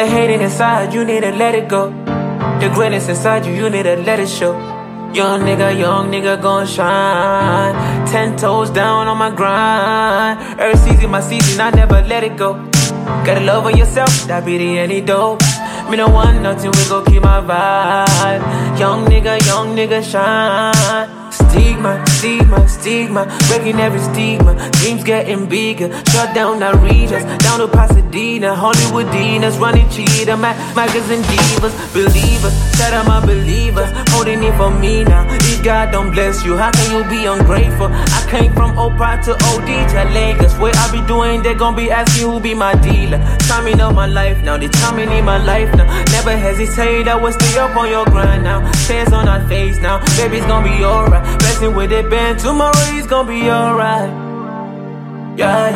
hating inside, you need to let it go. The greatness inside you, you need to let it show. Young nigga gon' shine. 10 toes down on my grind. Every season, my season, I never let it go. Gotta love on yourself, that be the antidote. Me no want nothing, we gon' keep my vibe. Young nigga shine. Stigma, breaking every stigma. Dreams getting bigger, shut down arenas. Down to Pasadena, Hollywood Dinas, running cheetah, magazine divas, believers, said I'm a believer, holding it for me now. If God don't bless you, how can you be ungrateful? I came from Oprah to OD to Lakers. What I be doing, they gon' be asking who be my dealer. Timing of my life now, they timing in my life now. Never hesitate, I will stay up on your grind now. Tears on our face now, baby's gon' be alright. Blessing with it been, tomorrow he's gon' be alright. Yeah.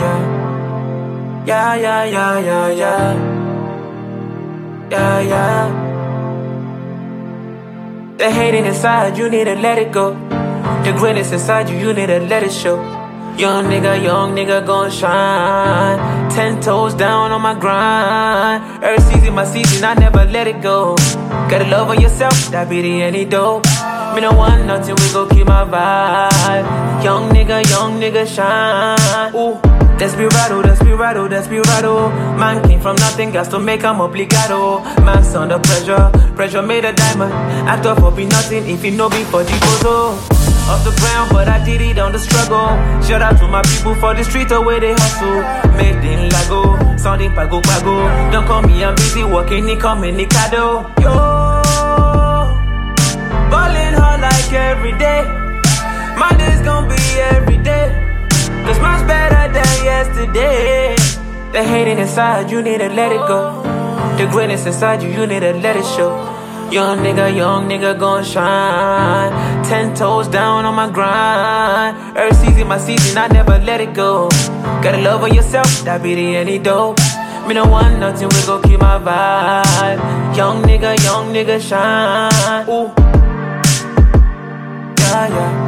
The hating inside, you need to let it go. The greatness inside you, you need to let it show. Young nigga gon' shine. 10 toes down on my grind. Every season, my season, I never let it go. Gotta love on yourself, that be the antidote. Me no want nothing, we gon' keep my vibe. Young nigga shine. Ooh, desperado. Man came from nothing, got to make him obligado. Man's under pressure made a diamond. Act up for be nothing, if you know be for the photo. Off the ground, but I did it on the struggle. Shout out to my people for the street where they hustle. Made in Lago, sounding pago. Don't call me, I'm busy working, it come in Nicado. Yo, ballin' hard like every day. My day's gon' be every day. Cause mine's better than yesterday. The hating inside, you need to let it go. The greatness inside you, you need to let it show. Young nigga gon' shine. 10 toes down on my grind. Every season, my season, I never let it go. Gotta love on yourself, that be the antidote. Me no want nothing, we gon' keep my vibe. Young nigga shine. Ooh. Yeah.